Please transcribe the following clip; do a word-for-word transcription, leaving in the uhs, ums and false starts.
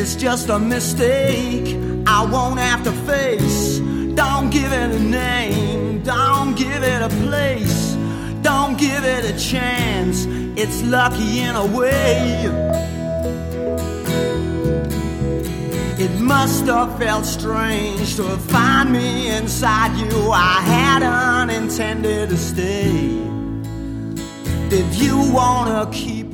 It's just a mistake I won't have to face. Don't give it a name, don't give it a place, don't give it a chance. It's lucky in a way. It must have felt strange to find me inside you. I hadn't intended to stay. Did you wanna keep